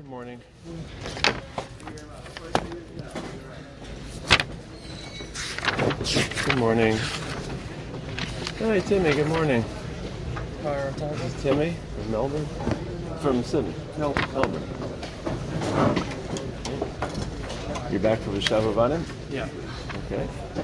morning. Good morning. Hi, Timmy. Good morning. Timmy from Melbourne? From Sydney? No, Melbourne. You're back for the Shabbat? Yeah. Okay.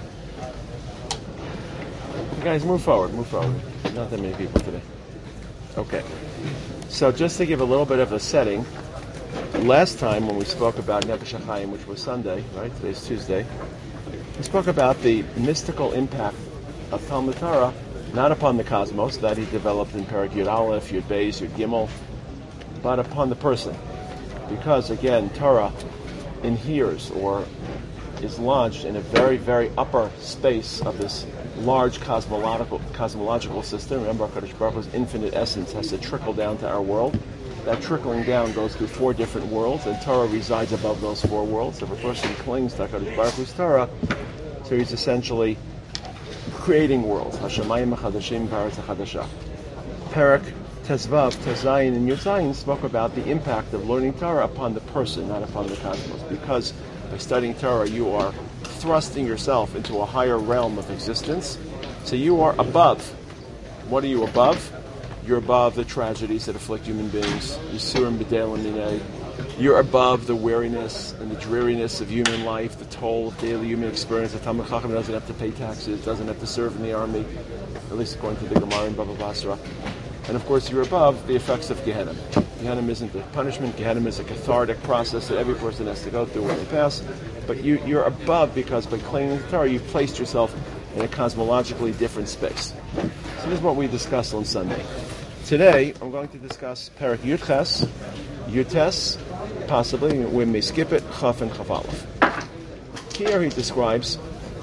You guys, move forward. Not that many people today. Okay. So just to give a little bit of a setting, last time when we spoke about Nefesh HaChaim, which was Sunday, right? Today's Tuesday. We spoke about the mystical impact of Talmud Torah, not upon the cosmos, that he developed in Perek Yud Aleph, Yud Beis, Yud Gimel, but upon the person. Because, again, Torah inheres or is lodged in a very, very upper space of this large cosmological system. Remember, HaKadosh Baruch Hu's infinite essence has to trickle down to our world. That trickling down goes through 4 different worlds, and Torah resides above those 4 worlds. So if a person clings to HaKadosh Baruch Hu's Torah, so he's essentially creating worlds. Hashemayim HaChadashim V'Haaretz HaChadashah. Perek Tezvav, Tezayin, and Yudzayin spoke about the impact of learning Torah upon the person, not upon the cosmos. Because by studying Torah, you are thrusting yourself into a higher realm of existence. So you are above. What are you above? You're above the tragedies that afflict human beings. Yisurim b'deil minei. You're above the weariness and the dreariness of human life, the toll of daily human experience. The Talmud Chacham doesn't have to pay taxes, doesn't have to serve in the army, at least according to the Gemara in Baba Basra. And of course, you're above the effects of Gehenna. Gehenna isn't a punishment. Gehenna is a cathartic process that every person has to go through when they pass. But you're above because by claiming the Torah, you've placed yourself in a cosmologically different space. So this is what we discussed on Sunday. Today, I'm going to discuss Perek Yudches, Yutes, possibly, we may skip it, Chaf and Chaf Aleph. Here he describes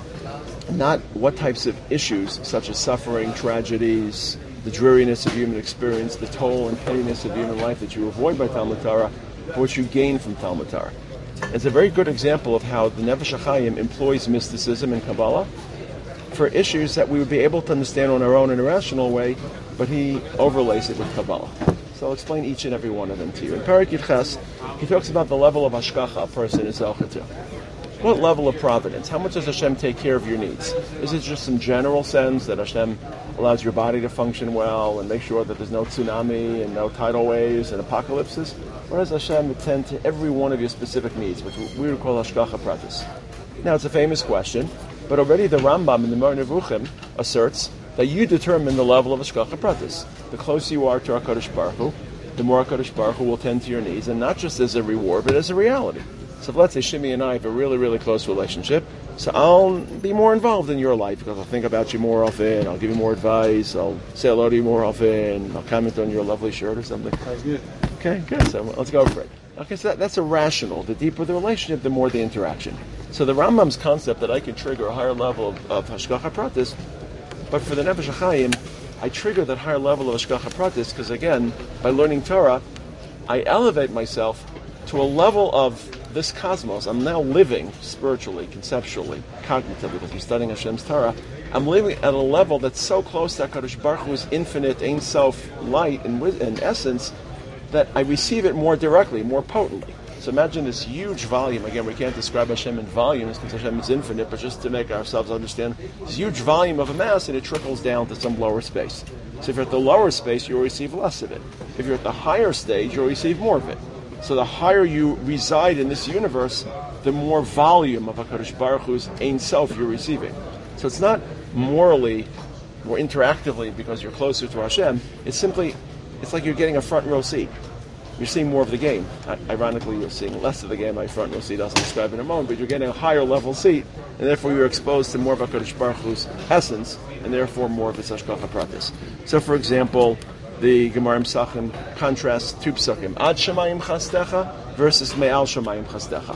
not what types of issues, such as suffering, tragedies, the dreariness of human experience, the toll and pettiness of human life that you avoid by Talmud Torah, but what you gain from Talmud Torah. It's a very good example of how the Nefesh HaChaim employs mysticism and Kabbalah for issues that we would be able to understand on our own in a rational way, but he overlays it with Kabbalah. So I'll explain each and every one of them to you. In Perek Yudches, he talks about the level of hashgacha a person is zocheh to. What level of providence? How much does Hashem take care of your needs? Is it just some general sense that Hashem allows your body to function well and make sure that there's no tsunami and no tidal waves and apocalypses? Or does Hashem attend to every one of your specific needs, which we would call hashgacha pratis? Now, it's a famous question, but already the Rambam in the Moreh Nevuchim asserts that you determine the level of hashgacha pratis. The closer you are to HaKadosh Baruch Hu, the more HaKadosh Baruch Hu will tend to your needs, and not just as a reward, but as a reality. So if, let's say, Shimi and I have a really, really close relationship, so I'll be more involved in your life because I'll think about you more often, I'll give you more advice, I'll say hello to you more often, I'll comment on your lovely shirt or something. That's good. Okay, good. So let's go for it. Okay, so that's a rational. The deeper the relationship, the more the interaction. So the Rambam's concept that I can trigger a higher level of hashgacha pratis, but for the Nefesh HaChaim, I trigger that higher level of hashgacha pratis because, again, by learning Torah, I elevate myself to a level of this cosmos. I'm now living spiritually, conceptually, cognitively, because I'm studying Hashem's Torah. I'm living at a level that's so close to HaKadosh Baruch Hu's infinite Ein Sof light and essence that I receive it more directly, more potently. So imagine this huge volume. Again, we can't describe Hashem in volumes because Hashem is infinite, but just to make ourselves understand, this huge volume of a mass, and it trickles down to some lower space. So if you're at the lower space, you'll receive less of it. If you're at the higher stage, you'll receive more of it. So the higher you reside in this universe, the more volume of HaKadosh Baruch Hu's Ein Sof you're receiving. So it's not morally or interactively because you're closer to Hashem. It's like you're getting a front row seat. You're seeing more of the game. Ironically, you're seeing less of the game. My front row seat I'll describe in a moment, but you're getting a higher level seat, and therefore you're exposed to more of HaKadosh Baruch Hu's essence, and therefore more of its hashgacha pratis. So, for example, the Gemara Pesachim contrasts 2 psukim: Ad Shemayim Chastecha versus Me'al Shemayim Chastecha.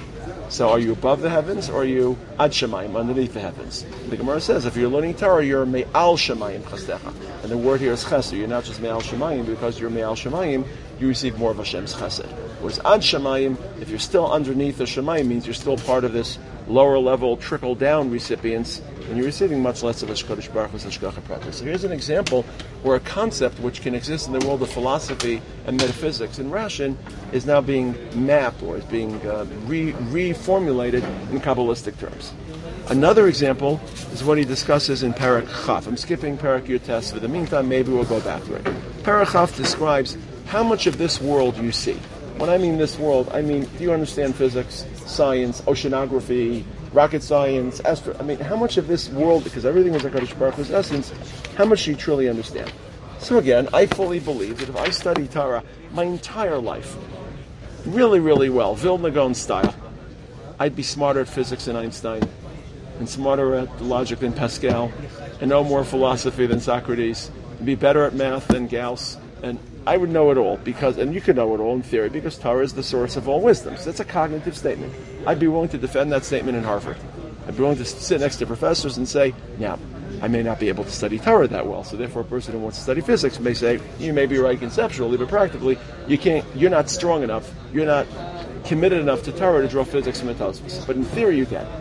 So, are you above the heavens, or are you Ad Shemayim, underneath the heavens? The Gemara says, if you're learning Torah, you're Me'al Shemayim Chastecha, and the word here is Chesed. You're not just Me'al Shemayim, because you're Me'al Shemayim, you receive more of Hashem's Chesed. Whereas Ad Shemayim, if you're still underneath the Shemayim, means you're still part of this lower level trickle down recipients, and you're receiving much less of a Shkodesh Baruch Hu's Hashgacha Pratis. So here's an example where a concept which can exist in the world of philosophy and metaphysics in Rashi is now being mapped or is being reformulated in Kabbalistic terms. Another example is what he discusses in Parak Chaf. I'm skipping Parak Yutes. For the meantime, maybe we'll go back to it. Parak Chaf describes how much of this world you see. When I mean this world, I mean, do you understand physics, science, oceanography, rocket science, how much of this world, because everything is HaKadosh Baruch Hu's essence, how much do you truly understand? So again, I fully believe that if I study Torah my entire life, really, really well, Vilna Gaon style, I'd be smarter at physics than Einstein, and smarter at logic than Pascal, and know more philosophy than Socrates, and be better at math than Gauss, and I would know it all, and you could know it all in theory, because Torah is the source of all wisdom. So that's a cognitive statement. I'd be willing to defend that statement in Harvard. I'd be willing to sit next to professors and say, yeah, I may not be able to study Torah that well, so therefore a person who wants to study physics may say, you may be right conceptually, but practically, you're not strong enough, you're not committed enough to Torah to draw physics from the Tosfos. But in theory you can.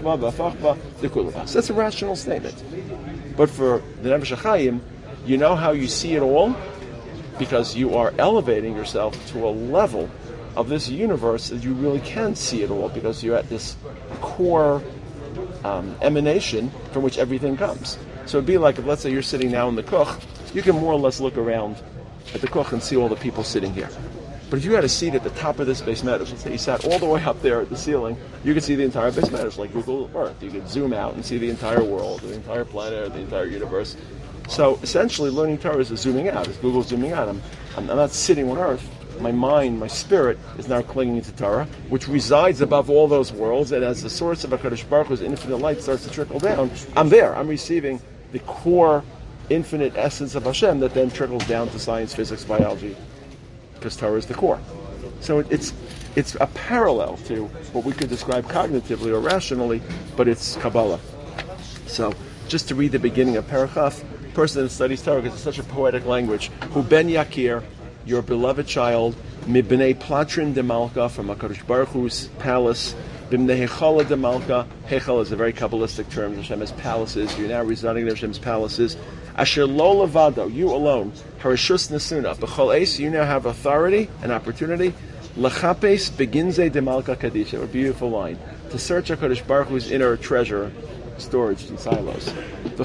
That's a rational statement. But for the Nefesh HaChaim, you know how you see it all? Because you are elevating yourself to a level of this universe that you really can see it all, because you're at this core emanation from which everything comes. So it'd be like if, let's say, you're sitting now in the Koch, you can more or less look around at the Koch and see all the people sitting here. But if you had a seat at the top of this base medrash, let's say you sat all the way up there at the ceiling, you could see the entire base medrash, like Google Earth. You could zoom out and see the entire world, the entire planet, the entire universe. So essentially, learning Torah is zooming out. As Google's zooming out. I'm not sitting on Earth. My mind, my spirit, is now clinging to Torah, which resides above all those worlds. And as the source of HaKadosh Baruch Hu's infinite light starts to trickle down, I'm there. I'm receiving the core, infinite essence of Hashem that then trickles down to science, physics, biology, because Torah is the core. So it's a parallel to what we could describe cognitively or rationally, but it's Kabbalah. So just to read the beginning of Parak Chaf, person that studies Torah, because it's such a poetic language, Hu ben Yakir, your beloved child, Mibnei Platrin de Malka, from HaKadosh Baruch Hu's palace, Bimnei Hechala de Malka, Hechal is a very Kabbalistic term, Hashem has palaces, you're now residing in Hashem's palaces, Asher lo levado, you alone, Harishus Nesuna, B'chol Eis, you now have authority and opportunity, Lechapes beginze de Malka Kadisha, a beautiful line, to search HaKadosh Baruch Hu's inner treasure, storage in silos. And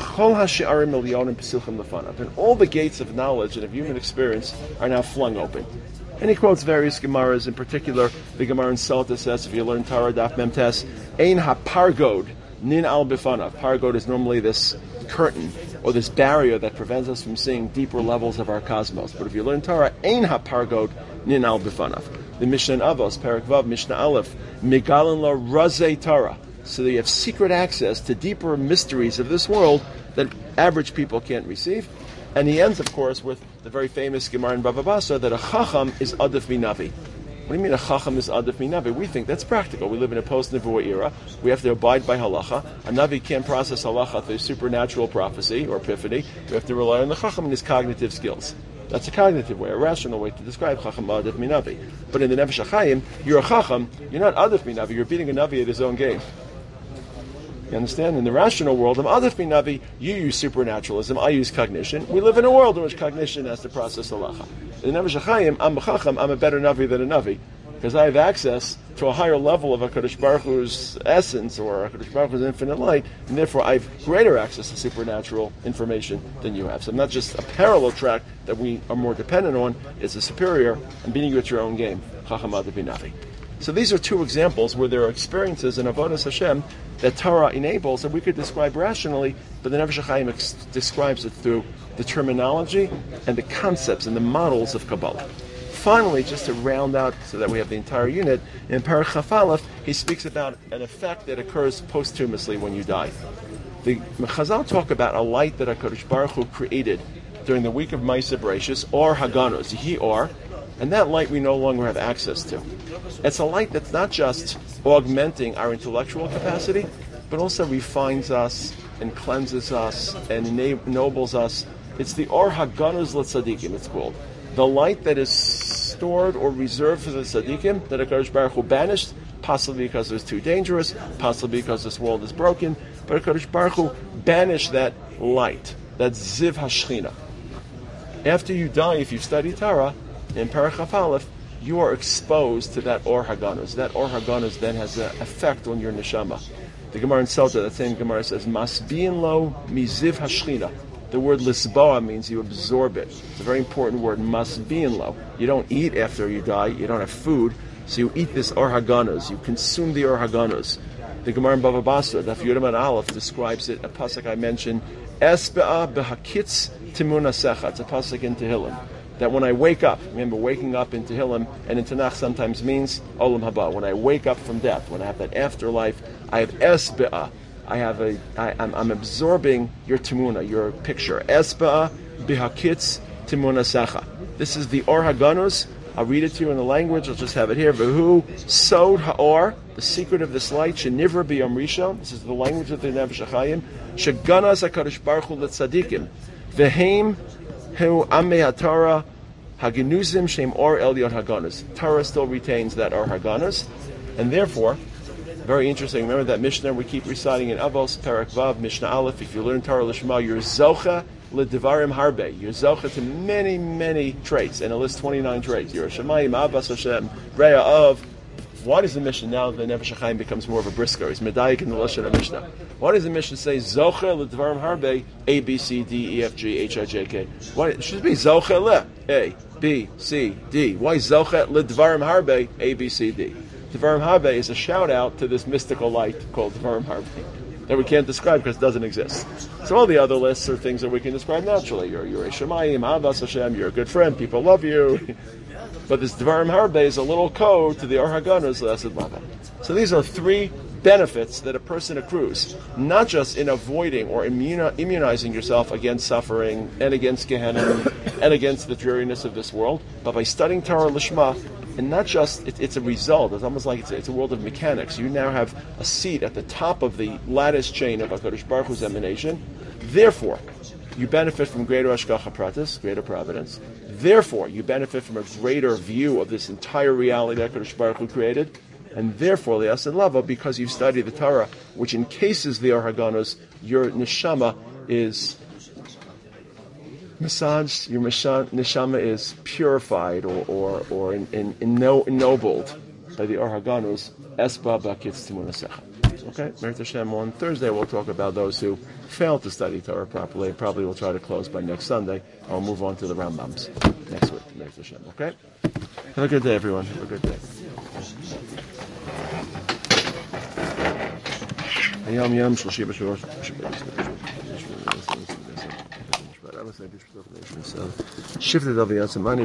all the gates of knowledge and of human experience are now flung open. And he quotes various Gemaras, in particular the Gemara in Sota says, if you learn Torah Daf Memtes, Ein ha-pargod nin al bifanav. Pargod is normally this curtain or this barrier that prevents us from seeing deeper levels of our cosmos. But if you learn Torah, Ein ha-pargod nin al bifanav. The Mishnah in Avos, Parak Vav, Mishnah Aleph, Migalan la razei Torah. So that you have secret access to deeper mysteries of this world that average people can't receive. And he ends, of course, with the very famous Gemara in Bava Basra that a Chacham is Adif Minavi. What do you mean a Chacham is Adif Minavi? We think that's practical. We live in a post-Nevuah era. We have to abide by halacha. A Navi can't process halacha through supernatural prophecy or epiphany. We have to rely on the Chacham and his cognitive skills. That's a cognitive way, a rational way to describe Chacham Adif Minavi. But in the Nefesh HaChaim, you're a Chacham, you're not Adif Minavi, you're beating a Navi at his own game. You understand? In the rational world, of Adif Minavi, you use supernaturalism, I use cognition. We live in a world in which cognition has to process halacha. In the Nefesh HaChaim, I'm a Chacham, I'm a better Navi than a Navi, because I have access to a higher level of HaKadosh Baruch Hu's essence, or HaKadosh Baruch Hu's infinite light, and therefore I have greater access to supernatural information than you have. So I'm not just a parallel track that we are more dependent on, it's a superior, and beating you at your own game. Chacham Adif Minavi. So these are two examples where there are experiences in Avodas Hashem that Torah enables that we could describe rationally, but the Nefesh HaChaim describes it through the terminology and the concepts and the models of Kabbalah. Finally, just to round out so that we have the entire unit, in Parak Chaf Aleph, he speaks about an effect that occurs posthumously when you die. The Chazal talk about a light that HaKadosh Baruch Hu created during the week of Ma'aseh Bereishis, or Haganos, and that light we no longer have access to. It's a light that's not just augmenting our intellectual capacity, but also refines us and cleanses us and ennobles us. It's the Or Haganos L'Tzadikim, it's called. The light that is stored or reserved for the Tzadikim, that HaKadosh Baruch Hu banished, possibly because it's too dangerous, possibly because this world is broken. But HaKadosh Baruch Hu banished that light, that Ziv HaShechina. After you die, if you study Torah, in Parashas Aleph, you are exposed to that Or Haganus. That Or Haganus then has an effect on your neshama. The Gemara in Sota, that same Gemara says, Masbiin lo miziv hashchina. The word lisboa means you absorb it. It's a very important word, masbiin lo. You don't eat after you die, you don't have food, so you eat this Or Haganus, you consume the Or Haganus. The Gemara in Bava Basra, Daf Yudam and Aleph, describes it, a pasuk I mentioned, Esbe'a behakitz timuna secha. It's a pasuk in Tehillim. That when I wake up, remember waking up in Tehillim and in Tanakh sometimes means Olam Haba. When I wake up from death, when I have that afterlife, I have Esbe'a. I'm absorbing your Timuna, your picture. Esbe'a bihakitz timuna secha. This is the Or Haganus. I'll read it to you in the language. I'll just have it here. V'hu sod ha'or, the secret of this light. Shenivra b'yom rishon. This is the language of the Nefesh HaChaim. Sheganas HaKadosh Baruch Hu l'tzadikim. V'heim hu amei ha'Torah hagenuzim shem or elyon haganus. Torah still retains that Or Haganus, and therefore, very interesting. Remember that Mishnah we keep reciting in Avos Parak Vav Mishnah Aleph. If you learn Torah Lishma, you're zocha l'devarim harbe. You're zocha to many, many traits, and it lists 29 traits. You're a Shemayim, Abbas Hashem, Reya of. Why does the Mishnah, now the Nefesh HaChaim becomes more of a brisker? He's medayik in the Lashon of Mishnah. Why does the Mishnah say zocha l'devarim harbe, A, B, C, D, E, F, G, H, I, J, K? Why, it should be zocha le, A, B, C, D. Why zocha l'devarim harbe, A, B, C, D? Devarim Habe is a shout out to this mystical light called Devarim Habe that we can't describe because it doesn't exist. So all the other lists are things that we can describe naturally. You're a Shemayim, Abbas Hashem, you're a good friend, people love you. But this Devarim Habe is a little code to the Or Haganus L'Asad Lava. So these are three benefits that a person accrues, not just in avoiding or immunizing yourself against suffering and against Gehenna and against the dreariness of this world, but by studying Torah Lishma. And not just, it's a result. It's almost like it's a world of mechanics. You now have a seat at the top of the lattice chain of HaKadosh Baruch Hu's emanation. Therefore, you benefit from greater Hashgacha Pratis, greater providence. Therefore, you benefit from a greater view of this entire reality that HaKadosh Baruch Hu created. And therefore, L'Asad Lava, because you study the Torah, which encases the Or Haganus, your neshama is massaged, your neshama is purified or ennobled by the Or Haganus. Esba b'akitz timuna secha. Okay, Merit Hashem. On Thursday we'll talk about those who fail to study Torah properly. Probably we'll try to close by next Sunday. I'll move on to the Rambams next week. Merit Hashem. Okay. Have a good day, everyone. Have a good day. Hayom Yom Shloshi B'Shor. Shifted of the